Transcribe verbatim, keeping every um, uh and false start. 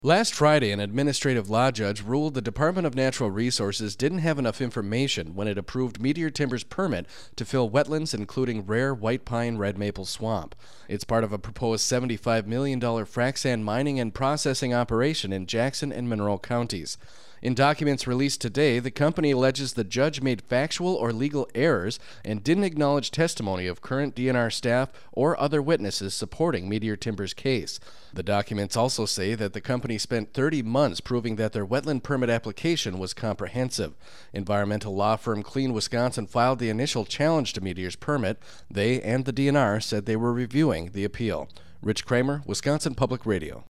Last Friday, an administrative law judge ruled the Department of Natural Resources didn't have enough information when it approved Meteor Timber's permit to fill wetlands including rare white pine red maple swamp. It's part of a proposed seventy-five million dollars frac sand mining and processing operation in Jackson and Monroe counties. In documents released today, the company alleges the judge made factual or legal errors and didn't acknowledge testimony of current D N R staff or other witnesses supporting Meteor Timber's case. The documents also say that the company spent thirty months proving that their wetland permit application was comprehensive. Environmental law firm Clean Wisconsin filed the initial challenge to Meteor's permit. They and the D N R said they were reviewing the appeal. Rich Kramer, Wisconsin Public Radio.